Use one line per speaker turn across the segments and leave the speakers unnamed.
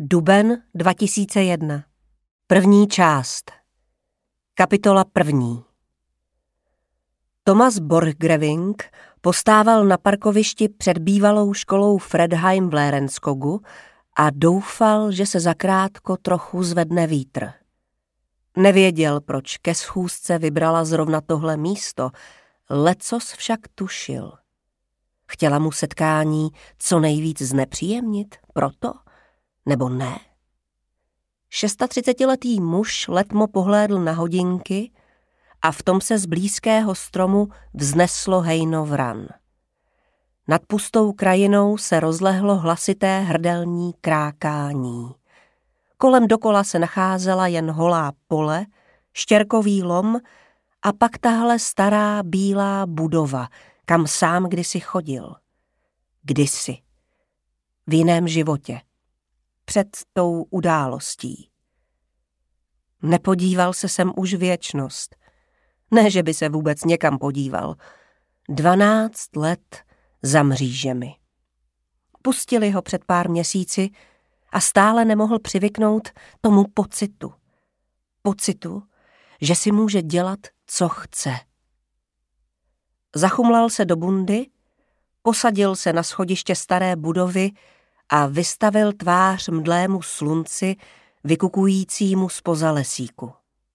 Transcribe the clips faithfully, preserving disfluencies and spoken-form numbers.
Duben dva tisíce jedna. První část. Kapitola první. Thomas Borchgrevink postával na parkovišti před bývalou školou Fredheim v Lérenskogu a doufal, že se zakrátko trochu zvedne vítr. Nevěděl, proč ke schůzce vybrala zrovna tohle místo, lecos však tušil. Chtěla mu setkání co nejvíc znepříjemnit, proto? Nebo ne? šestatřicetiletý muž letmo pohlédl na hodinky a v tom se z blízkého stromu vzneslo hejno vran. Nad pustou krajinou se rozlehlo hlasité hrdelní krákání. Kolem dokola se nacházela jen holá pole, štěrkový lom a pak tahle stará bílá budova, kam sám kdysi chodil. Kdysi. V jiném životě. Před tou událostí. Nepodíval se sem už věčnost. Ne, že by se vůbec někam podíval. Dvanáct let za mřížemi. Pustili ho před pár měsíci a stále nemohl přivyknout tomu pocitu. Pocitu, že si může dělat, co chce. Zachumlal se do bundy, posadil se na schodiště staré budovy a vystavil tvář mdlému slunci, vykukujícímu zpoza lesíku.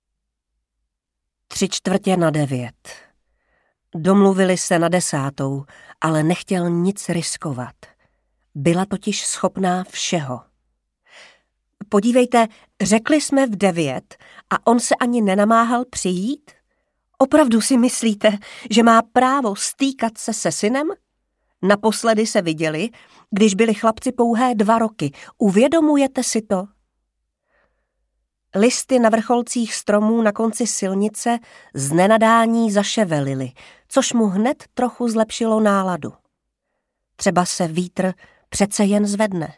Tři čtvrtě na devět. Domluvili se na desátou, ale nechtěl nic riskovat. Byla totiž schopná všeho. Podívejte, řekli jsme v devět a on se ani nenamáhal přijít? Opravdu si myslíte, že má právo stýkat se se synem? Naposledy se viděli, když byli chlapci pouhé dva roky. Uvědomujete si to? Listy na vrcholcích stromů na konci silnice z nenadání zaševelily, což mu hned trochu zlepšilo náladu. Třeba se vítr přece jen zvedne.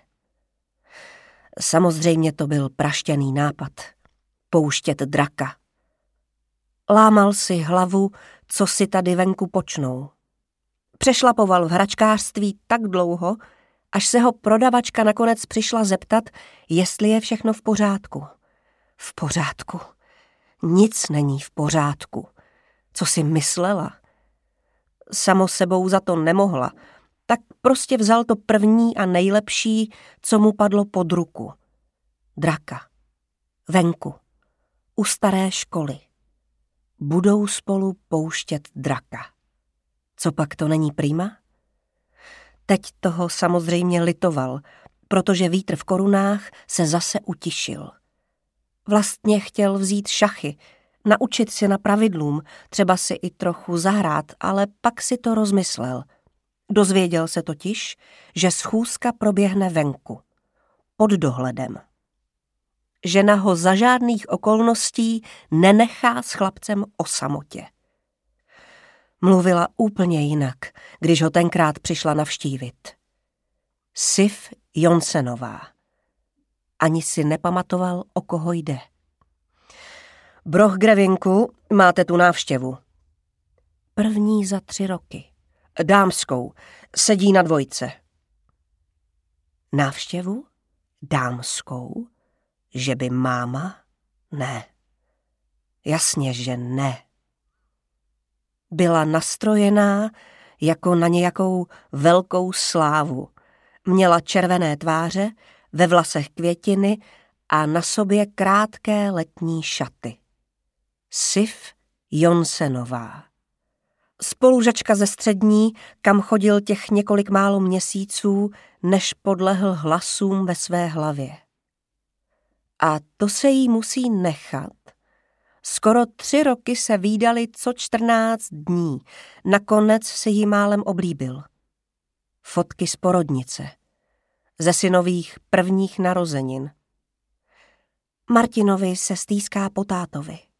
Samozřejmě to byl praštěný nápad. Pouštět draka. Lámal si hlavu, co si tady venku počnou. Přešlapoval v hračkářství tak dlouho, až se ho prodavačka nakonec přišla zeptat, jestli je všechno v pořádku. V pořádku. Nic není v pořádku. Co si myslela? Samo sebou za to nemohla, tak prostě vzal to první a nejlepší, co mu padlo pod ruku. Draka. Venku. U staré školy. Budou spolu pouštět draka. Co pak to není prima? Teď toho samozřejmě litoval, protože vítr v korunách se zase utišil. Vlastně chtěl vzít šachy, naučit si na pravidlům, třeba si i trochu zahrát, ale pak si to rozmyslel. Dozvěděl se totiž, že schůzka proběhne venku, pod dohledem. Žena ho za žádných okolností nenechá s chlapcem o samotě. Mluvila úplně jinak, když ho tenkrát přišla navštívit. Sif Jonsenová. Ani si nepamatoval, o koho jde. Borchgrevinku, máte tu návštěvu. První za tři roky. Dámskou. Sedí na dvojce. Návštěvu? Dámskou? Že by máma? Ne. Jasně, že ne. Byla nastrojená jako na nějakou velkou slávu. Měla červené tváře, ve vlasech květiny a na sobě krátké letní šaty. Sif Jonsenová. Spolužačka ze střední, kam chodil těch několik málo měsíců, než podlehl hlasům ve své hlavě. A to se jí musí nechat. Skoro tři roky se vídali co čtrnáct dní. Nakonec se jí málem oblíbil. Fotky z porodnice. Ze synových prvních narozenin. Martinovi se stýská po tátovi.